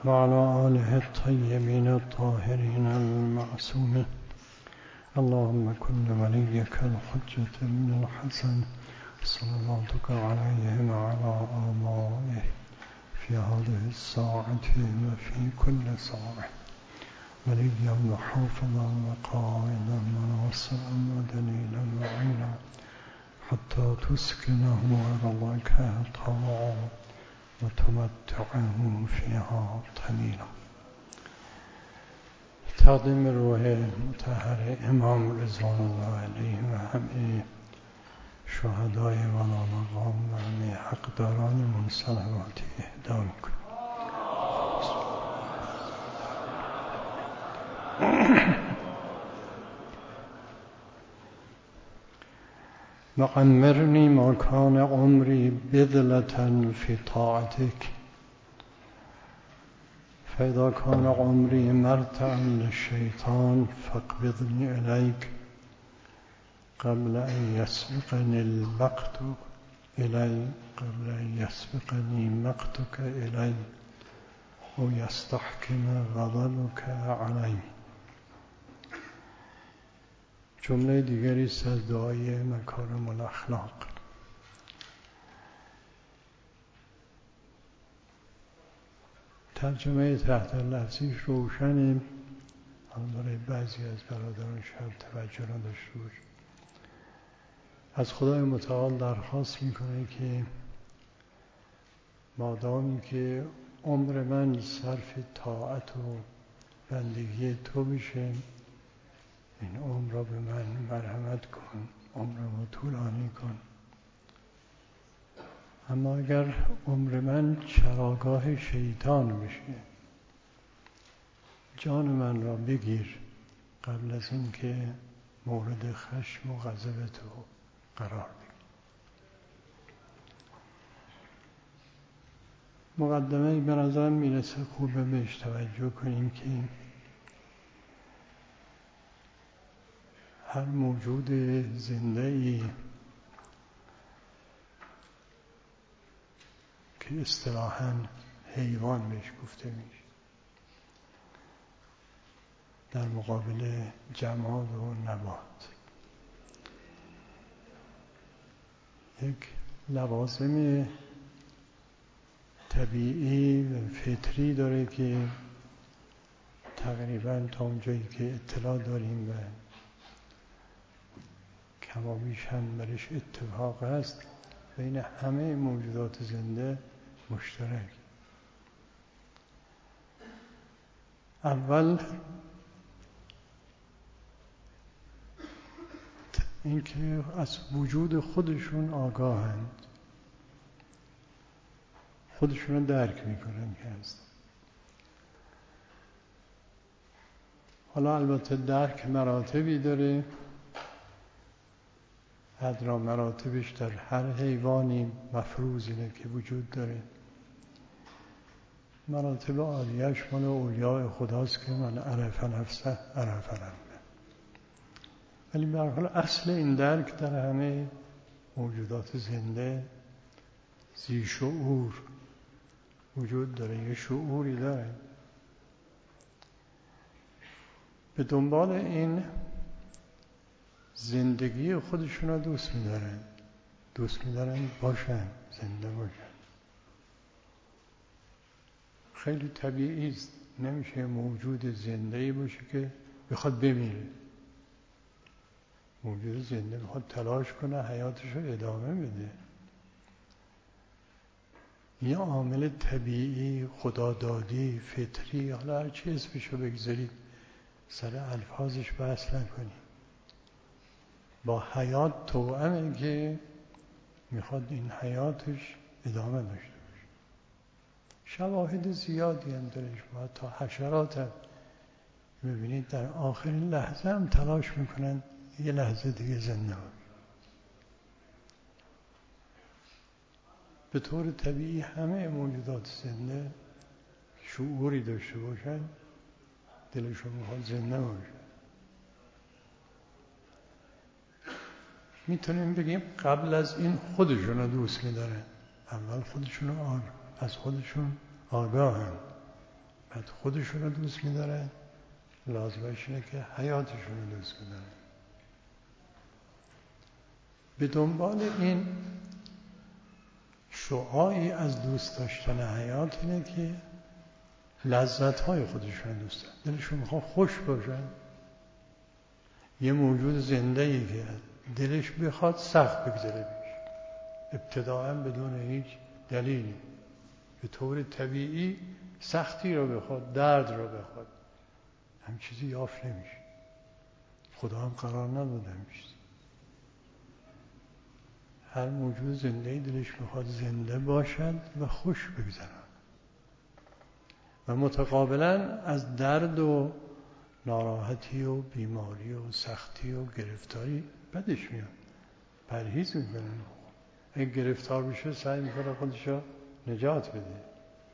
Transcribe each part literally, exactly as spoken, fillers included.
وعلى آله الطيبين الطاهرين المعصومين. اللهم كن وليك الحجة بن الحسن صلواتك عليه وعلى آبائه في هذه الساعة وفي كل ساعة وليا وحافظا وقائدا وناصرا ودليلا وعينا حتى تسكنه أرضك طوعا وتمتعه فيها طويلا. تقدیم روح مطهر امام رضوان الله علیه و همه شهدای والا مقام و همه حقدارانمون صلواتی اهدا میکنیم. وعمرني ما كان عمري بذلة في طاعتك فإذا كان عمري مرتعا للشيطان فاقبضني إليك قبل أن يسبقني المقت إلي قبل أن يسبقني مقتك إلي أو يستحكم غضبك علي. جمله دیگری از دعای مکارم الاخلاق. ترجمه تحت لفظیش روشنه، برای بعضی از برادران شاید توجه نداشته باشه. از خدای متعال درخواست میکنه که مادامی که عمر من صرف طاعت و بندگی تو بشه، این عمر را به من مرحمت کن، عمر را طولانی کن. اما اگر عمر من چراگاه شیطان بشه، جان من را بگیر قبل از این که مورد خشم و غضب تو قرار بگیر. مقدمه به نظرم میرسه خوبه بهش توجه کنیم که هر موجود زنده‌ای که اصطلاحاً حیوان بهش گفته میشه، در مقابل جماد و نبات، یک لوازم طبیعی و فطری داره که تقریباً تا اونجایی که اطلاع داریم و کمابیش هم برش اتفاق هست، بین همه موجودات زنده مشترک. اول اینکه از وجود خودشون آگاهند، خودشون رو درک میکنن که هست. حالا البته درک مراتبی داره، ادنا مراتبش در هر حیوانی مفروض اینه که وجود داره. مراتب عالیه‌اش مال اولیاء خداست که من عرف نفسه عرف ربه. ولی به هر حال اصل این درک در همه موجودات زنده ذی شعور وجود داره، یه شعوری داره. به دنبال این زندگی خودشون رو دوست می‌دارن، دوست می‌دارن باشن، زنده باشن. خیلی طبیعی است، نمیشه موجود زنده‌ای باشه که بخواد بمیره. موجود زنده بخواد تلاش کنه حیاتش رو ادامه بده. یه عامل طبیعی، خدادادی، فطری، حالا هر چی اسمشو بگذارید، سر الفاظش بحث نکنید. با حیات توأمه که میخواد این حیاتش ادامه داشته باشه. شواهد زیادی هم درش باید تا حشرات هم ببینید در آخرین لحظه هم تلاش میکنن یه لحظه دیگه زنده باشه. به طور طبیعی همه موجودات زنده شعوری داشته باشن، دلشون میخواد زنده باشه. میتونیم بگیم قبل از این خودشون رو دوست میدارن، اول خودشون رو از خودشون آگاهن، بعد خودشون رو دوست می‌دارن، لازمش اینه که حیاتشون رو دوست بدارن. به دنبال این شعاعی از دوست داشتن حیات اینه که لذت‌های خودشون دوست دارن، دلشون میخواد خوش باشن. یه موجود زنده‌ای که دلش بخواد سخت بگذره بیش، ابتداءً بدون هیچ دلیلی، به طور طبیعی سختی رو بخواد، درد رو بخواد، هم چیزی یافت نمیشه. خدا هم قرار نداده همیشه. هر موجود زنده‌ای دلش میخواد زنده باشد و خوش بگذرن و متقابلا از درد و ناراحتی و بیماری و سختی و گرفتاری بدش میاد، پرهیز میکنه. اگه گرفتار بشه سعی میکنه خودشو نجات بده.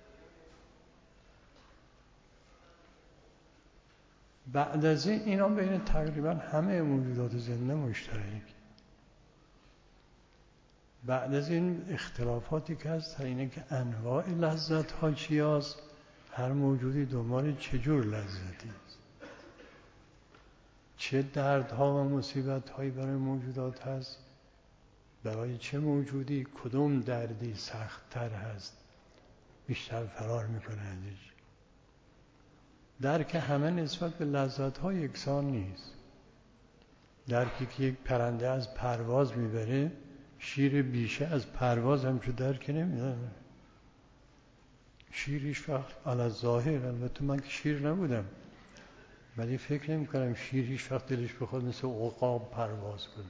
بعد از این اینا بین تقریبا همه موجودات زنده مشترک. بعد از این اختلافاتی که هست اینه که انواع لذت ها چی هست، هر موجودی دنبال چجور لذتی است، چه دردها و مصیبت هایی برای موجودات هست، برای چه موجودی کدوم دردی سخت تر هست، بیشتر فرار میکنه ازش. درک همه نسبت به لذت ها یکسان نیست. درکی که یک پرنده از پرواز میبره، شیر بیشه از پرواز هم چه درک نمیداره. شیریش وقت علی ظاهر، البته من که شیر نبودم ولی فکر نمی کنم شیریش وقت دلش بخواد مثل عقاب پرواز کنه.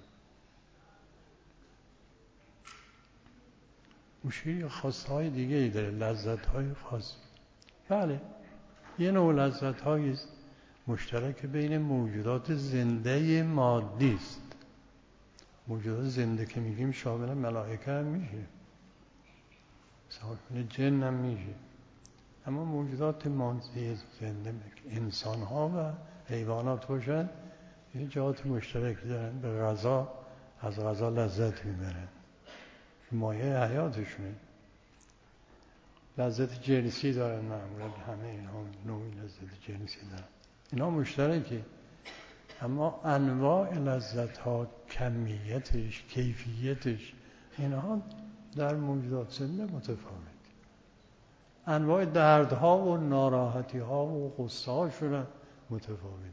اون شیر خواسته های دیگه ای داره، لذت های خاص. بله یه نوع لذت های مشترک بین موجودات زنده مادی است. موجودات زنده که میگیم شامل ملائکه هم میشه، شامل جن هم میشه، اما موجودات مادی زنده انسان ها و حیوانات باشن یه جهات مشترکی دارن. به غذا، از غذا لذت میبرن، مایه حیاتشونه. لذت جنسی دارن، معمولا همه اینها نوعی لذت جنسی دارن، اینا مشترکی. اما انواع لذت ها، کمیتش، کیفیتش، اینها در موجودات زنده متفاوت. انواع دردها و ناراحتی ها و غصه هاشون متفاوت.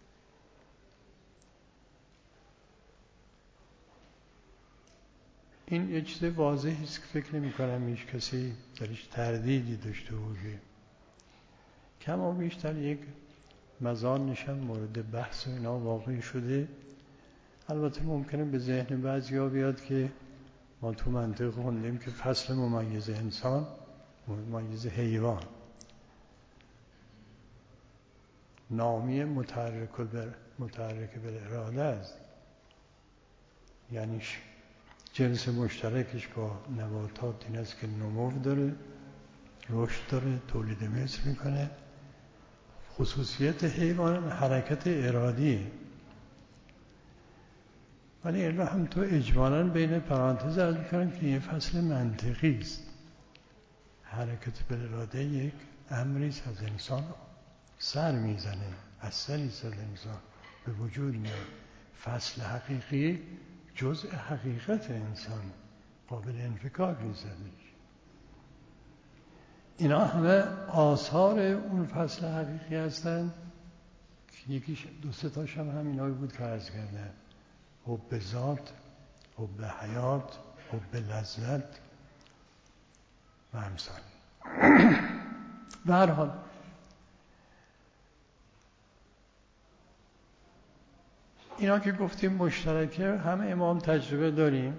این یه چیز واضحی است که فکر نمی کنم هیچ کسی درش تردیدی داشته باشه. کم و بیشتر یک مزانش هم مورد بحث و اینا واقع شده. البته ممکنه به ذهن بعضیا بیاد که ما تو منطق خوندیم که فصل ممیز انسان ممیز حیوان نامی متحرک بر متحرک بالاراده است، یعنی جنس مشترکش با نباتات این است که نمو داره، رشد داره، تولید مثل میکنه. خصوصیت حیوان حرکت ارادیه، ولی این را هم تو اجمالاً بین پرانتز عرض میکنم که یه فصل منطقی است. حرکت بالاراده یک امریست از انسان سر میزنه، اثریست از انسان به وجود میاد. فصل حقیقی جزء حقیقت انسان، قابل انفکاک نیست. اینا همه آثار اون فصل حقیقی هستند که یکیش دو سه تاش هم همینایی بود که عرض کردم: حب ذات، حب حیات، حب لذت و امثال. به هر حال اینا که گفتیم مشترکه، همه امام تجربه داریم.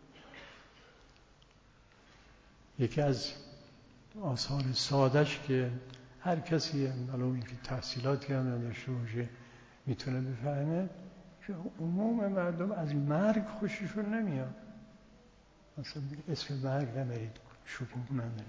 یکی از آثار سادش که هر کسی ولو اینکه تحصیلاتی هم نداشته باشه میتونه بفهمه که عموم مردم از مرگ خوششون نمیاد. مثلا اسم مرگ نبرید، شکوه نداره.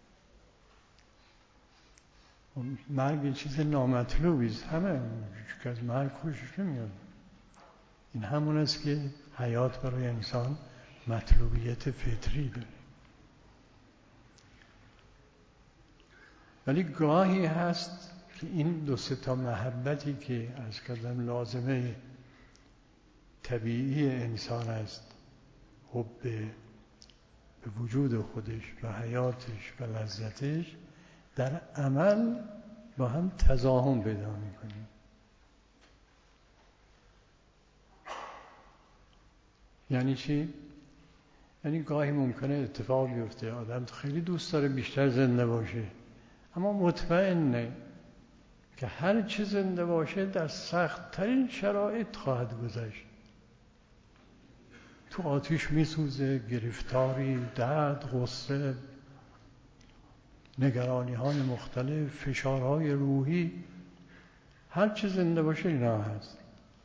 مرگ یه چیز نامطلوبی است، همه که از مرگ خوشش نمیاد. این همون است که حیات برای انسان مطلوبیت فطری داره. ولی گاهی هست که این دو سه تا محبتی که از کردم لازمه طبیعی انسان است، حب به وجود خودش و حیاتش و لذتش، در عمل با هم تضاهم پیدا میکنیم. یعنی چی؟ یعنی گاهی ممکنه اتفاق بیفته آدم خیلی دوست داره بیشتر زنده باشه، اما مطمئنه که هر چی زنده باشه در سخت ترین شرایط خواهد گذشت. تو آتیش میسوزه، گرفتاری، درد، غصه، نگرانی های مختلف، فشارهای روحی، هر چی زنده باشه اینا هست.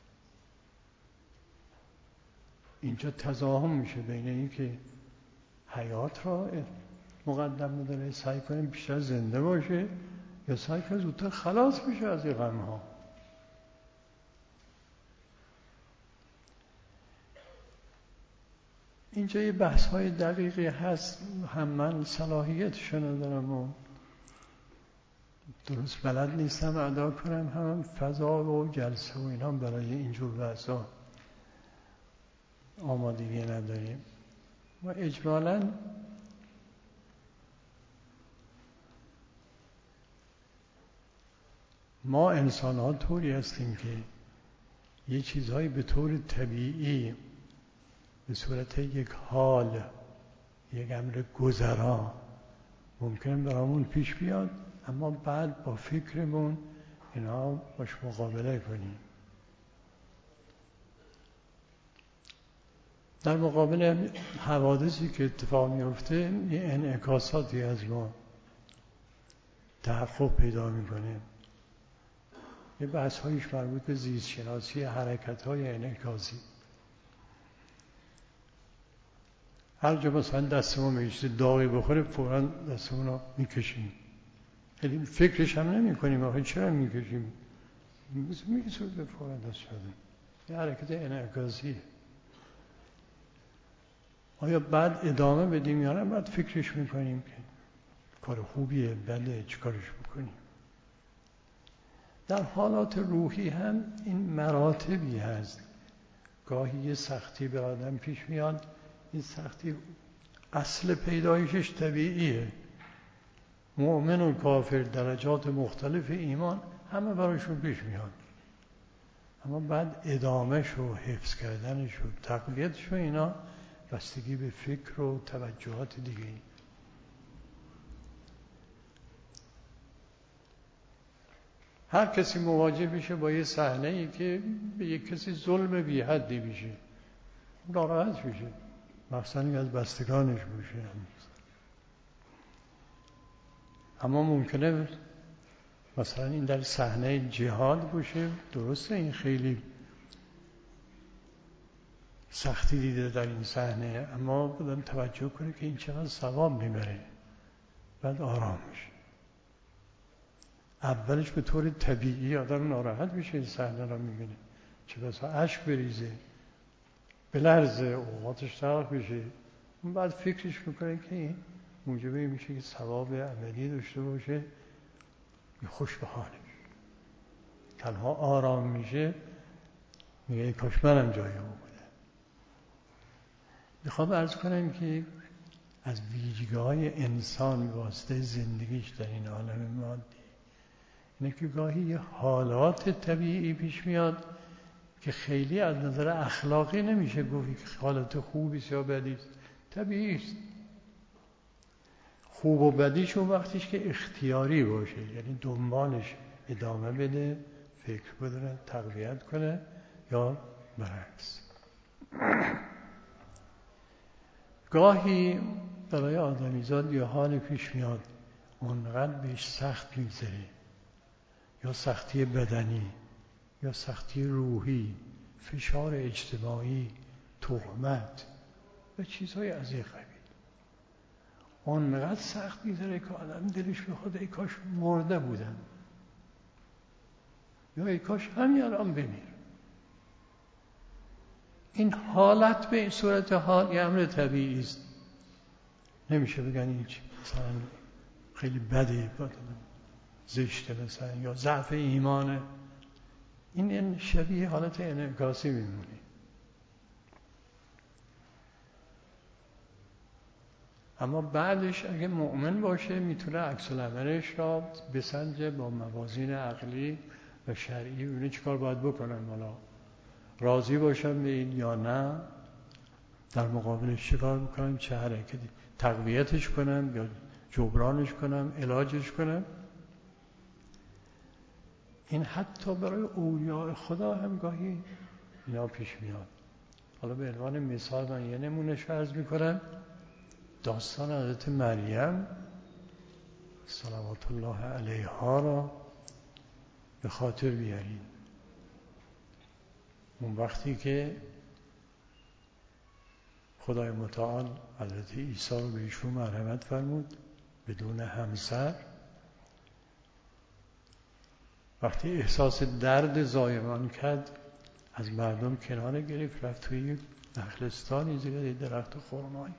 اینجا تضاهم میشه بین این که حیات را مقدم بداره، سعی کنیم بیشتر زنده باشه، یا سعی کنیم زودتر خلاص بشه از این غم ها. اینجا یه بحث های دقیقی هست، هم من صلاحیتشو ندارم و درست بلد نیستم ادا کنم، هم فضا و جلسه و اینا برای اینجور بحث ها آمادگی نداریم. و اجمالاً ما انسان ها طوری هستیم که یه چیزهایی به طور طبیعی به صورت یک حال، یک امر گذرا ممکنه برامون پیش بیاد، اما بعد با فکرمون اینا باش مقابله کنیم. در مقابل حوادثی که اتفاق میفته یه انعکاساتی از ما تحقق پیدا میکنه. یه بحث هایش مربوط به زیست شناسی حرکت های انعکاسی. هر جا مثلا دستمون به چیز داغی بخوره فوراً دستمون رو میکشیم، یعنی فکرش هم نمی کنیم آخه چرا میکشیم، میکشیم فوراً دست شده. یه حرکت انعکاسیه. آیا بعد ادامه بدیم یا نه؟ بعد فکرش میکنیم که کار خوبیه، بله، چه کارش بکنیم. در حالات روحی هم این مراتبی هست. گاهی یه سختی به آدم پیش میاد، این سختی اصل پیدایشش طبیعیه. مؤمن و کافر درجات مختلف ایمان همه براشون پیش میاد، اما بعد ادامهش و حفظ کردنش و تقویتش و اینا بستگی به فکر و توجهات دیگه. هر کسی مواجه میشه با یه صحنه ای که به یک کسی ظلم بی حدی میشه، ناراحت میشه، مثلا از بستگانش باشه. اما ممکنه مثلا این در صحنه جهاد باشه، درسته این خیلی سختی دیده در این صحنه، اما بدم توجه کنه که این چقدر ثواب میبره، بعد آرام میشه. اولش به طور طبیعی آدم ناراحت میشه این صحنه را میبینه، چه بسا اشک بریزه، بلرزه، اوقاتش تلخ بشه، بعد فکرش میکنه که این موجبه میشه که ثواب عملی داشته باشه، خوش به حالش. تنها آرام میشه، میگه ای کاش منم جای او بودم. میخوام عرض کنم که از ویژگی‌های انسان واسطه زندگیش در این عالم مادی اینه که گاهی یه حالات طبیعی پیش میاد که خیلی از نظر اخلاقی نمیشه گفت که حالت خوبی است یا بدی است، طبیعی است. خوب و بدیش اون وقتیش که اختیاری باشه، یعنی دنبالش ادامه بده، فکر بدونه، تقویت کنه، یا برعکس. گاهی برای آدمیزاد یه حال پیش میاد اونقدر بهش سخت میگذره، یا سختی بدنی یا سختی روحی، فشار اجتماعی، تهمت و چیزهای از این قبیل، اونقدر سخت میگذره که آدم دلش میخواد ای کاش مرده بودم، یا ای کاش همین الان بمیر. این حالت به این صورت حال یه امر طبیعی است، نمیشه بگن این مثلا خیلی بده، زشته مثلا یا ضعف ایمانه، این شبیه حالت انعکاسی میمونه. اما بعدش اگه مؤمن باشه میتونه عکس العملش را بسنجه با موازین عقلی و شرعی، ببینه چیکار باید بکنن، حالا راضی باشن به این یا نه، در مقابلش چیکار بکنن، چه حرکتی، تقویتش کنن یا جبرانش کنن، علاجش کنن. این حتی برای اولیاء خدا هم گاهی اینا پیش میاد. حالا به عنوان مثال من یه نمونهش عرض میکنم. داستان حضرت مریم صلوات الله علیها را به خاطر بیارید. اون وقتی که خدای متعال حضرت عیسی رو به ایشون مرحمت فرمود بدون همسر، وقتی احساس درد زایمان کرد از مردم کنار گرفت، رفت توی نخلستانی زیر درخت خرمایی.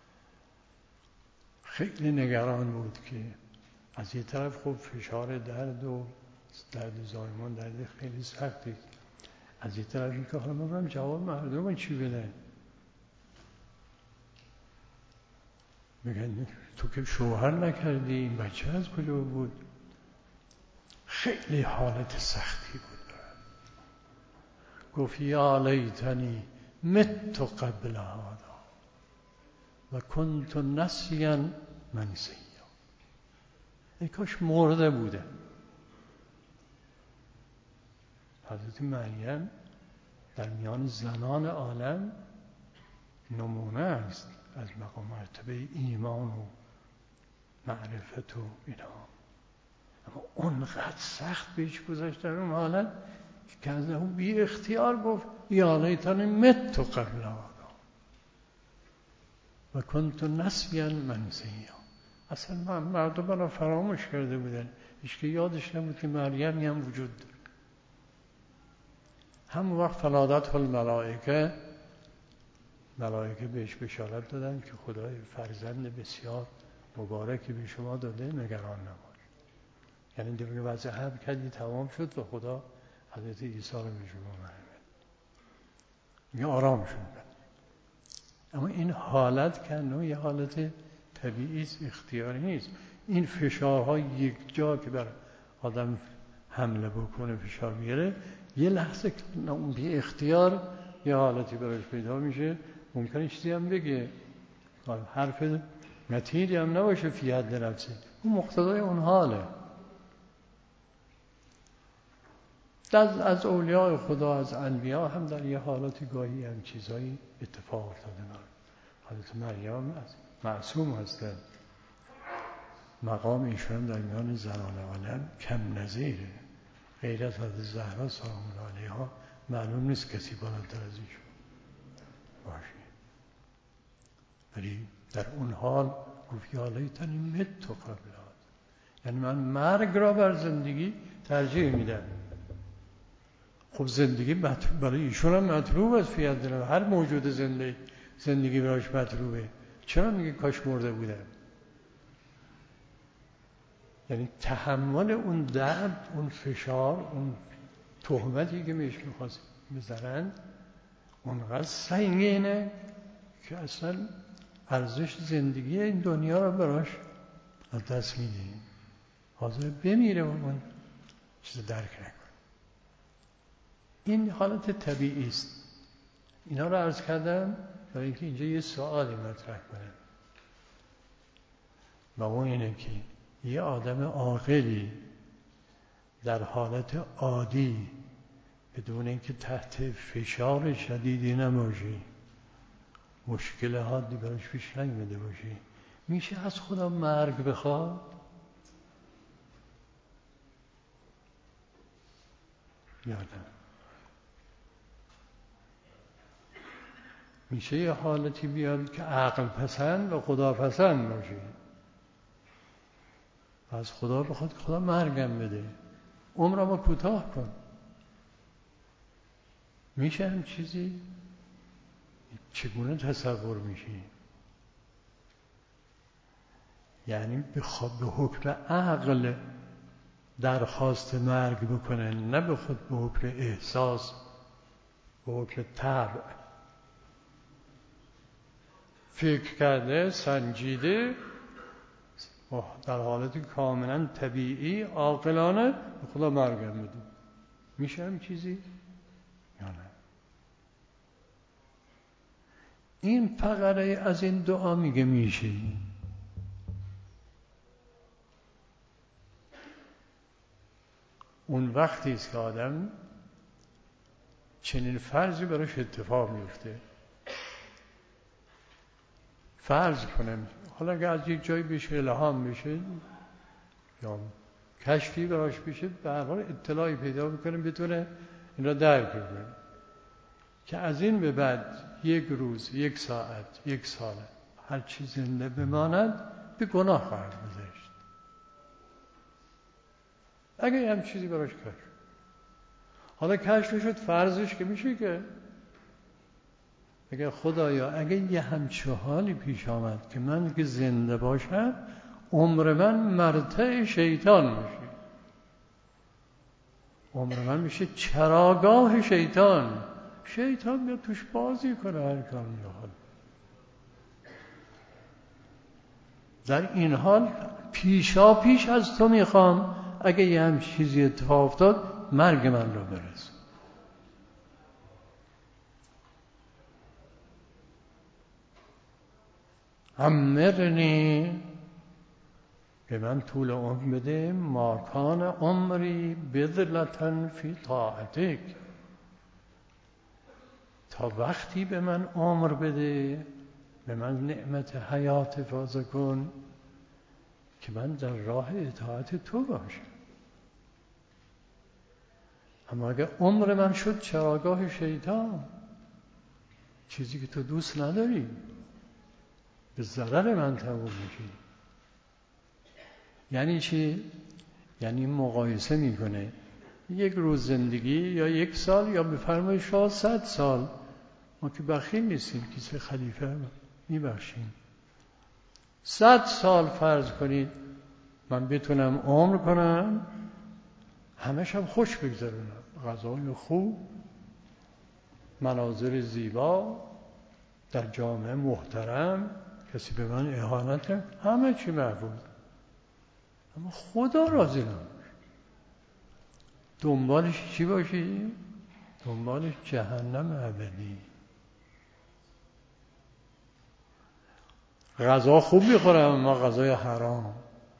خیلی نگران بود که از یه طرف خب فشار درد و درد زایمان درد خیلی سختی، از یه طرف این که حالا من برم جواب مردم چی بدن، بگن تو که شوهر نکردی، این بچه از کجا بود. خیلی حالت سختی بود. گفت یا لیتنی مت قبل هذا و کنت نسیا منسیا. ای کاش مرده بوده. حضرت مریم در میان زنان عالم نمونه است از مقام مرتبه ایمان و معرفت و اینا، اما اونقدر سخت بهش گذشت در اون حالت که از اون بی اختیار گفت یا لیتنی مت قبل هذا و کنت نسیا منسیا. اصلا من مردم را فراموش کرده بودن، هیچ که یادش نبود که مریمی هم وجود داره. همون وقت فنادته الملائکه، ملائکه بهش بشارت دادن که خدای فرزند بسیار مبارکی به شما داده، نگران نباش. یعنی دیگه وضع حمل کردی تمام شد و خدا حضرت عیسی رو به شما مرحمت میگه آرام شد. اما این حالت کنه یه حالت طبیعی است، اختیاری نیست. این فشارها یک جا که بر آدم حمله بکنه، فشار میاره، یه لحظه که اون بی اختیار یه حالتی براش پیدا میشه، ممکنه چیزی هم بگه، حرف متینی هم نباشه فی حد نفسه، اون مقتضای اون حاله. از از اولیاء خدا، از انبیا هم در یه حالتی گاهی هم چیزایی اتفاق افتاده. حضرت مریم معصوم هستند، مقام ایشان در میان زنان عالم کم نظیره، غیر از حضرت زهرا سلام الله علیها معلوم نیست کسی بالاتر از ایشون باشه. ولی در اون حال گفت یا لیتنی مت قبل هذا، یعنی من مرگ را بر زندگی ترجیح میدم. خب زندگی برای ایشون هم مطلوب است، فی الدنیا هر موجود زنده زندگی براش مطلوبه. چرا میگه کاش مرده بودم؟ یعنی تحمل اون درد، اون فشار، اون تهمتی که بهش میخواست بزنن اونقدر سنگینه که اصلا ارزش زندگی این دنیا رو براش از دست میده، حاضر بمیره و اون چیز درک نکنه. این حالت طبیعی است. اینا رو عرض کردم برای اینکه اینجا یه سوالی مطرح کنم، و اون اینه که یه آدم عاقلی در حالت عادی بدون اینکه تحت فشار شدیدی نباشی، مشکل حادی براش پیش نیامده باشی، میشه از خدا مرگ بخواد؟ یادم میشه یه حالتی بیاد که عقل پسند و خدا پسند باشه، از خدا بخواد که خدا مرگم بده، عمرمو کوتاه کن. میشه هم چیزی؟ چگونه تصور میشه؟ یعنی به حکم عقل درخواست مرگ بکنه، نه به خود به حکم احساس، به حکم طبع فکر کرده، سنجیده، در حالت کاملا طبیعی عاقلانه به خدا مرگم بده. میشه هم چیزی یا نه؟ این فقره از این دعا میگه میشه. اون وقتی است که آدم چنین فرضی براش اتفاق میفته. فرض کنم حالا اگه از یک جایی بشه الهام بشه یا کشفی براش بشه، به هر حال اطلاعی پیدا میکنه، بتونه این را درک کنه که از این به بعد یک روز، یک ساعت، یک سال هر چی زنده بماند به گناه خواهد گذشت. اگه هم چیزی براش کشف، حالا کشف شد، فرضش که میشه که اگه خدایا اگه یه همچه حالی پیش آمد که من که زنده باشم عمر من مرتع شیطان میشه، عمر من میشه چراگاه شیطان، شیطان میاد توش بازی کنه هر کار میخواد. در این حال پیشا پیش از تو میخوام اگه یه هم چیزی اتفاق افتاد مرگ من رو برس. عمرنی، به من طول عمر بده، ما کان عمری بذلة فی طاعتک، تا وقتی به من عمر بده، به من نعمت حیات افاضه کن که من در راه اطاعت تو باشم. اما اگر عمر من شد چراگاه شیطان، چیزی که تو دوست نداری، به ضرر من تموم میشی. یعنی چی؟ یعنی مقایسه میکنه یک روز زندگی یا یک سال یا به فرمان شاه صد سال. ما که بخیل نیستیم، کسی خلیفه میبخشیم. صد سال فرض کنید من بتونم عمر کنم، همش هم خوش بگذرونم، غذای خوب، مناظر زیبا، در جامعه محترم، کسی به من اهانت کرد، همه چی محفوظ، اما خدا راضی نمیشه. دنبالش چی باشی؟ دنبالش جهنم ابدی. غذا خوب میخورم اما غذای حرام،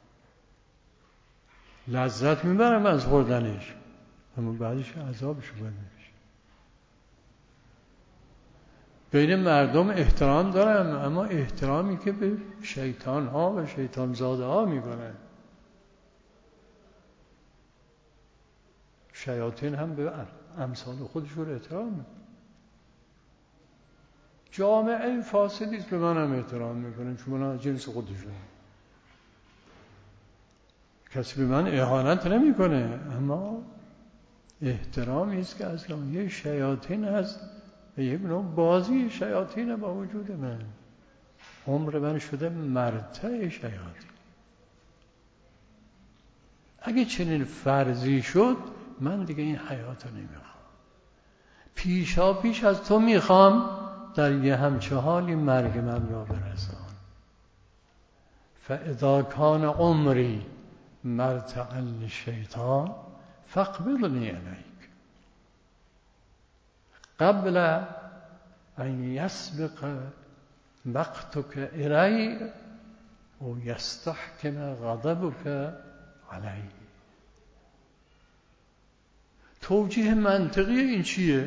لذت میبرم از خوردنش اما بعدش عذابش باید میشه. بین مردم احترام دارم اما احترامی که به شیطان ها و شیطان زاده ها میکنن. شیاطین هم به امثال خودشون احترام میکنن. جامعه فاسدیست به من هم احترام میکنن چون من از جنس خودشون. کسی به من اهانت نمیکنه اما احترامی است که اصلا یه شیاطین هست و یک نوع بازی شیاطین با وجود من. عمر من شده مرتع شیاطین. اگه چنین فرضی شد من دیگه این حیات رو نمیخوام. پیشا پیش از تو میخوام در یه همچه حالی مرگ من را برسان. فاذا کان عمری مرتعا للشیطان فاقبضنی الیک قبل ان یسبق مقتک الی و یستحکم غضبک علی. توجیه منطقی این چیه؟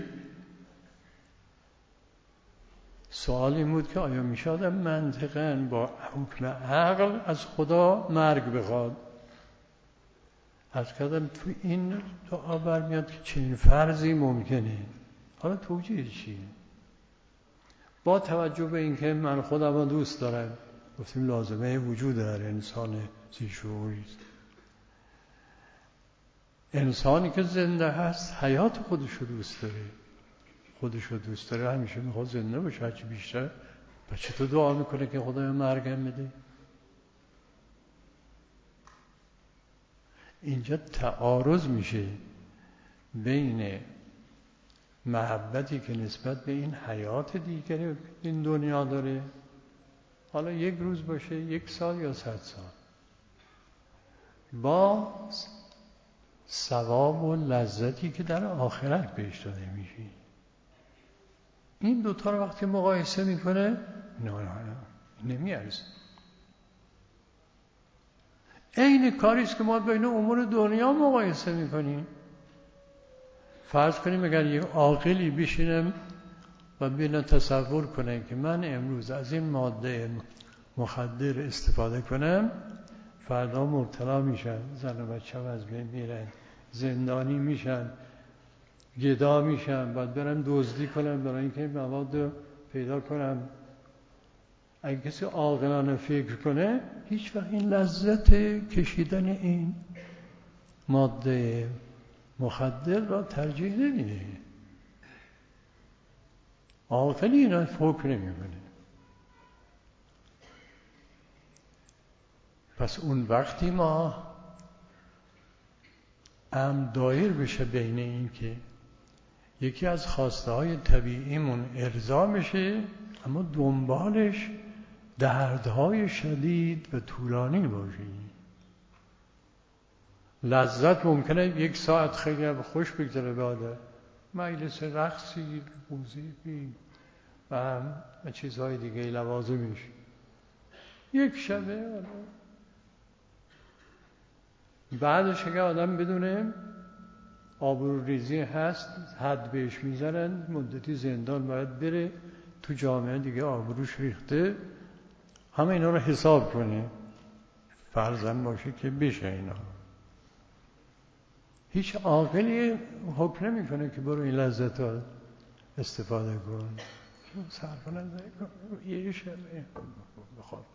سوال این بود که آیا می شود منطقاً با حکم عقل از خدا مرگ بخواد؟ از کردم تو این دعا برمیاد که چنین فرضی ممکنه. حالا توجیه چیه؟ با توجه به اینکه من خودم رو دوست دارم، گفتیم لازمه وجود هر انسان ذی‌شعوری است. انسانی که زنده هست حیات خودش رو دوست داره، خودش رو دوست داره، همیشه میخواد زنده باشه هرچی بیشتر. پس چطور دعا میکنه که خدای مرگم بده؟ اینجا تعارض میشه بین محبتی که نسبت به این حیات دیگری این دنیا داره، حالا یک روز باشه، یک سال یا صد سال، با ثواب و لذتی که در آخرت بهش داده میشه. این دوتا رو وقتی مقایسه میکنه نه نه نه نمیارزه. این کاریست که ما بین امور دنیا مقایسه میکنیم. فرض کنیم اگر یک عاقلی بشینم و ببینه تصور کنه که من امروز از این ماده مخدر استفاده کنم، فردا مبتلا میشن، زن و بچه ها از بین میرن، زندانی میشن، گدا میشن، باید برم دزدی کنم برای اینکه مواد پیدا کنم. اگه کسی عاقلانه فکر کنه هیچ وقت این لذت کشیدن این ماده مخدر را ترجیح نمیده. عاقلی اینا فکر نمیکنه. پس اون وقتی ما امر دایر بشه بین این که یکی از خواسته های طبیعیمون ارضا بشه اما دنبالش دردهای شدید و طولانی باشه. لذت ممکنه یک ساعت خیلی خوش بگذره، بعد مجلس رقصی، موسیقی و چیزهای دیگه لوازمش یک شبه، بعدش اگه آدم بدونه آبروریزی هست حد بهش میزنن، مدتی زندان باید بره، تو جامعه دیگه آبروش ریخته، همه اینا رو حساب کنه، فرضاً باشه که بشه اینا. هیچ عاقلی حکم نمی کنه که برو این لذت ها استفاده کن، صرف نظر کن، یه شبه بخواب.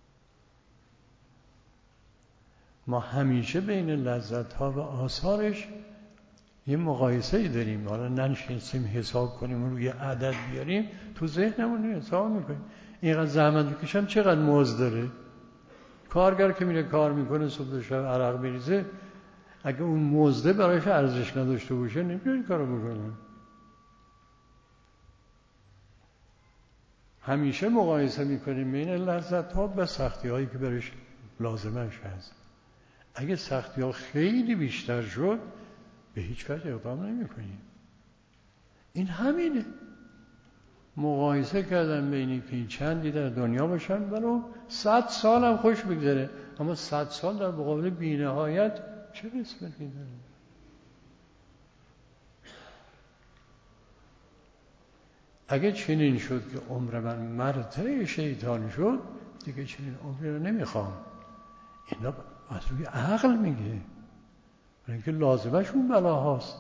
ما همیشه بین لذت ها و آثارش یه مقایسه ای داریم. حالا ننشستیم حساب کنیم روی عدد بیاریم، تو ذهنمون حساب میکنیم اینقدر زحمت بکشم چقدر مزد داره. کارگر که میره کار میکنه صبح تا شب عرق بریزه، اگه اون مزده برایش ارزش نداشته باشه نمیره این کارو بکنه. همیشه مقایسه میکنیم بین لذت ها و سختی هایی که برایش لازمش هست. اگه سختی ها خیلی بیشتر شد به هیچ وجه اقدام نمی کنیم. این همینه. مقایسه کردن بینی که این چندی در دنیا باشن ولو صد سال هم خوش بگذره، اما صد سال در مقابل بی‌نهایت چه نسبتی داره؟ اگه چنین شد که عمر من مرتع شیطان شد، دیگه چنین عمری رو نمیخوام. اینا از روی عقل میگه، برای اینکه لازمش اون بلاهاست.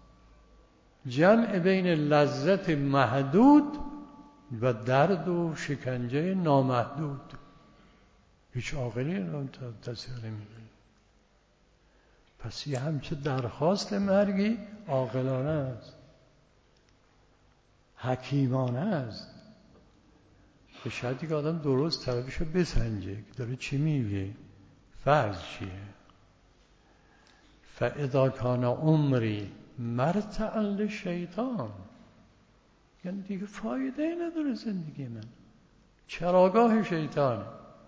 جمع بین لذت محدود و درد و شکنجه نامحدود. هیچ عاقلی رو تصدیق نمی‌کنه. پس یه همچه درخواست مرگی عاقلانه است، حکیمانه است. به شرطی که آدم درست طرفشو بسنجه که داره چی میگه، فرض چیه. فاذا کان عمری مرتعا للشیطان، یعنی دیگه فایده ای نداره زندگی من، چراگاه شیطانه.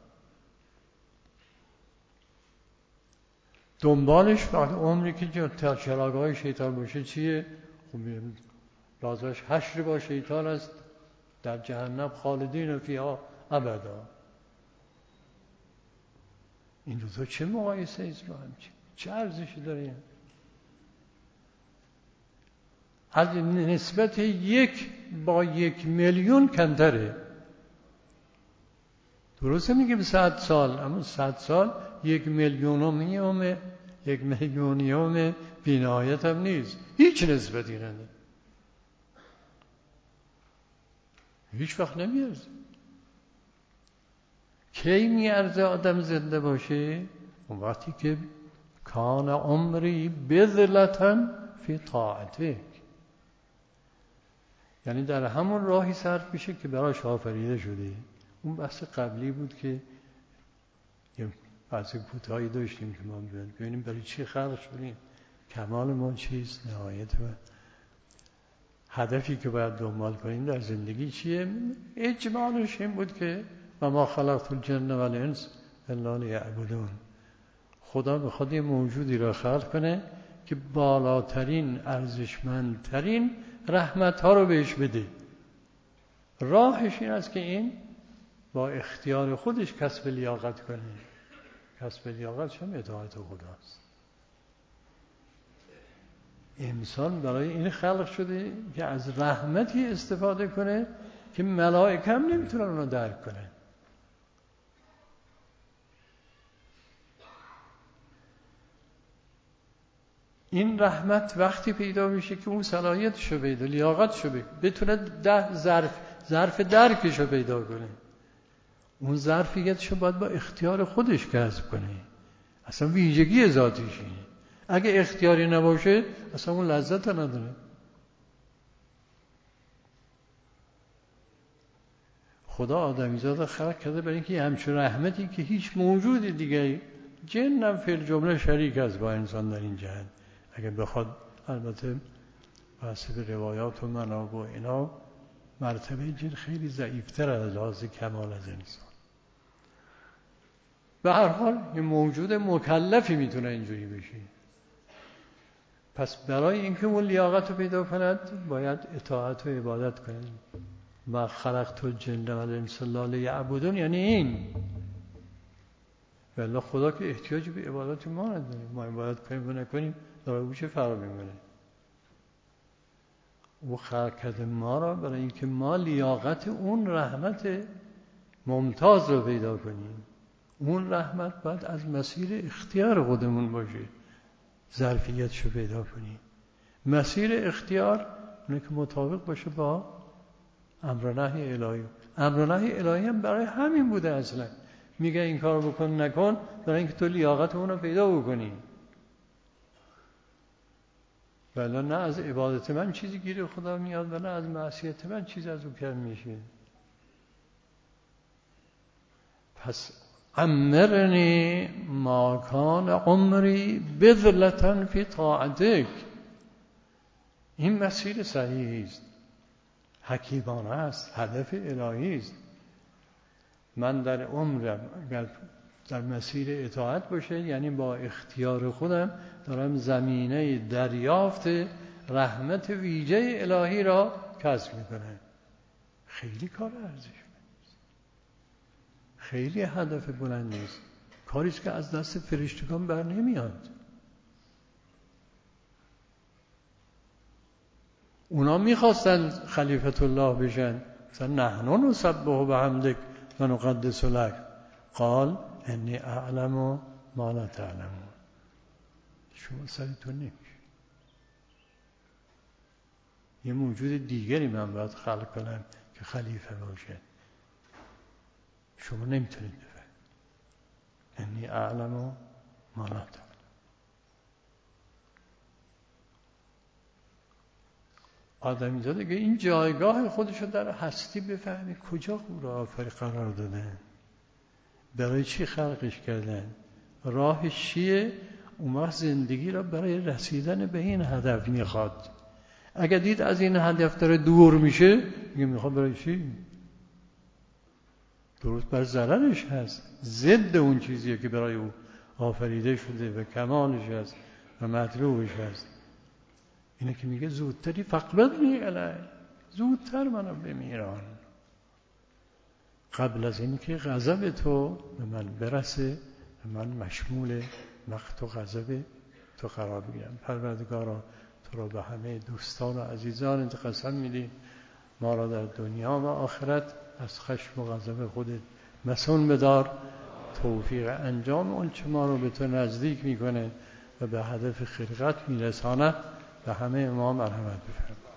دنبالش وقتی عمری که تا چراگاه شیطان باشه چیه؟ خب لازمش حشر با شیطان است در جهنم خالدین فیها ابدا. این روزا چه مقایسه ایست با هم؟ چه ارزشی داره؟ از نسبت یک با یک میلیون کمتره. درسته میگیم صد سال، اما صد سال یک میلیونیوم یک میلیونیوم بی‌نهایت هم نیست، هیچ نسبتی نداره، هیچ وقت نمیارزه. کی میارزه آدم زنده باشه؟ اون وقتی که کان عمری بذلتاً فی طاعتک، یعنی در همون راهی صرف میشه که براش آفریده شده. اون بحث قبلی بود که بحث کوتاهی داشتیم که ما ببینیم برای چی خلق شدیم، کمال ما چیست، نهایت ما، هدفی که باید دنبال کنیم در زندگی چیه. اجمالش این بود که و ما خلقت الجن و الانس الا لیعبدون. خدا به خود یه موجودی را خلق کنه که بالاترین ارزشمندترین رحمت ها رو بهش بده. راهش این است که این با اختیار خودش کسب لیاقت کنه. کسب لیاقت هم اطاعت خداست. انسان برای این خلق شده که از رحمتی استفاده کنه که ملائکه هم نمیتونن اونو درک کنن. این رحمت وقتی پیدا میشه که اون صلاحیتشو پیدا، لیاقتشو پیدا، بتونه ده ظرف ظرف درکشو پیدا کنه. اون ظرفیتشو باید با اختیار خودش کسب کنه. اصلا ویژگی ذاتیشه. اگه اختیاری نباشه اصلا اون لذت نداره. خدا آدمیزاد خلق کرده برای اینکه همچون رحمتی که هیچ موجود دیگه، جن هم فی الجمله شریک است با انسان در این جهت. اگه بخواد البته بحث به روایات و مناب و اینا، مرتبه جن خیلی ضعیفتر از لحاظ کمال از انسان. به هر حال یه موجود مکلفی میتونه اینجوری بشه. پس برای اینکه اون لیاقت رو پیدا کند باید اطاعت و عبادت کنه. و خلقت الجن و الانس الا لیعبدون یعنی این. والله خدا که احتیاجی به عبادت ما نداره. ما عبادت کنیم و نکنیم داره او چه فرق میکنه. او خلق کرده ما را برای اینکه ما لیاقت اون رحمت ممتاز رو پیدا کنیم. اون رحمت باید از مسیر اختیار خودمون باشه، ظرفیتش رو پیدا کنیم. مسیر اختیار اونه که مطابق باشه با امر و نهی الهی. امر و نهی الهی هم برای همین بوده. اصلا میگه این کار بکن نکن برای اینکه تو لیاقت اون رو پیدا بکنی. ولی نه از عبادت من چیزی گیر خدا میاد و نه از معصیت من چیزی از او کم میشه. پس عمرنی ما کان عمری بذلة فی طاعتک. این مسیر صحیحی است، حکیمانه است، هدف الهی است. من در عمرم اگر در مسیر اطاعت باشه یعنی با اختیار خودم دارم زمینه دریافت رحمت ویژه الهی را کسب میکنم. خیلی کار ارزشمند، خیلی هدف بلند نیست، کاریست که از دست فرشتگان بر نمیاد. اونا میخواستن خلیفت الله بشن، مثلا نحن نسبح بحمدک و نقدس لک قال انی اعلم ما لا تعلمون. شما سرتون نمیشه. یه موجود دیگری من باید خلق کنم که خلیفه باشه. شما نمیتونید بفهمید. انی اعلم ما لا تعلمون. آدمیزاد اگه این جایگاه خودشو در هستی بفهمه کجا او را آفرین قرار دادن، برای چی خلقش کردن، راهش چیه، اون وقت زندگی را برای رسیدن به این هدف میخواد. اگه دید از این هدف داره دور میشه میگه میخواد برای چی؟ درست بر ضررش هست، ضد اون چیزیه که برای او آفریده شده و کمالش هست و مطلوبش هست. اینه که میگه زودتری فقبضنی الی، زودتر منو بمیران قبل از اینکه غضب تو به من برسه و من مشمول وقت و غضب تو قرار بگیرم. پروردگارا تو را به همه دوستان و عزیزان انت قسم میدیم ما را در دنیا و آخرت از خشم و غضب خودت مسون بدار. توفیق انجام اون چه ما رو به تو نزدیک میکنه و به هدف خلقت میرساند. به همه ما مرحمت بفرما.